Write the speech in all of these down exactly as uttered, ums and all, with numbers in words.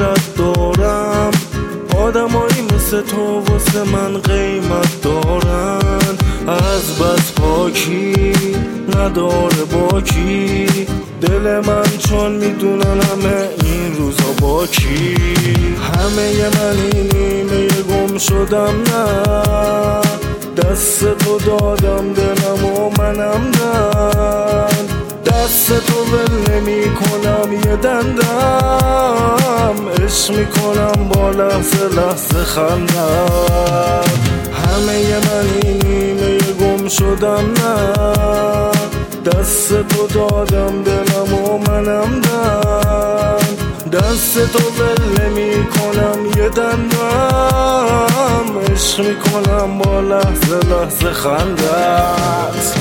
غیرت دارم، آدمایی مثل تو واسه من قیمت دارن. از بس پاکی نداره باکی دل من، چون میدونن همه این روزا باکی. همه ی من اینیمه گم شدم، نه دست تو دادم دلم و منم دن، دست تو ول نمی کنم یه دندم، عشق می کنم با لحظه لحظه خندم. همه ی من اینیمه گم شدم، نه دست تو دادم دلم و منم دن، دست تو ول نمی کنم یه دندم، عشق می کنم با لحظه لحظه خندت.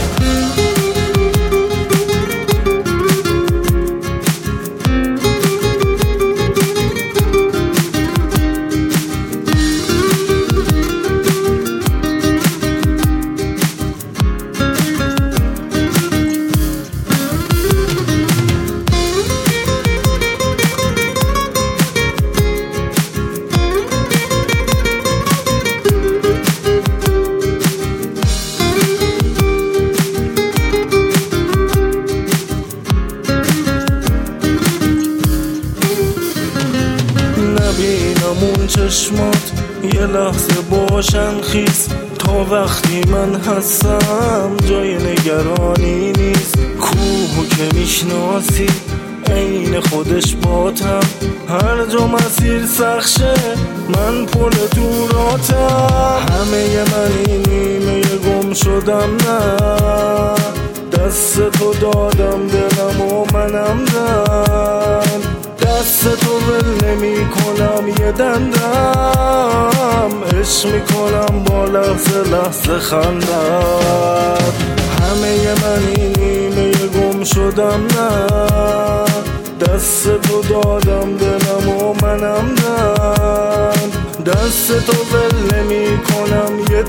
نبینم اون چشمات یه لحظه باشن خیس، تا وقتی من هستم جای نگرانی نیست. کوهو که میشناسی عین خودش باتم، هر جا مسیر سخشه من پل دوراتم. همه ی من اینیمه گم شدم، نه دست تو دادم دلم و منم دن، دست تو ول نمی کنم یه دندم، عشق می کنم با لحظه لحظه خندت. همه ی من اینیمه گم شدم، نه دست تو دادم دلم و منم دن، دست تو ول نمی کنم یه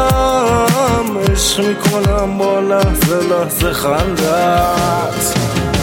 دندم، عشق می کنم با لحظه لحظه خندت.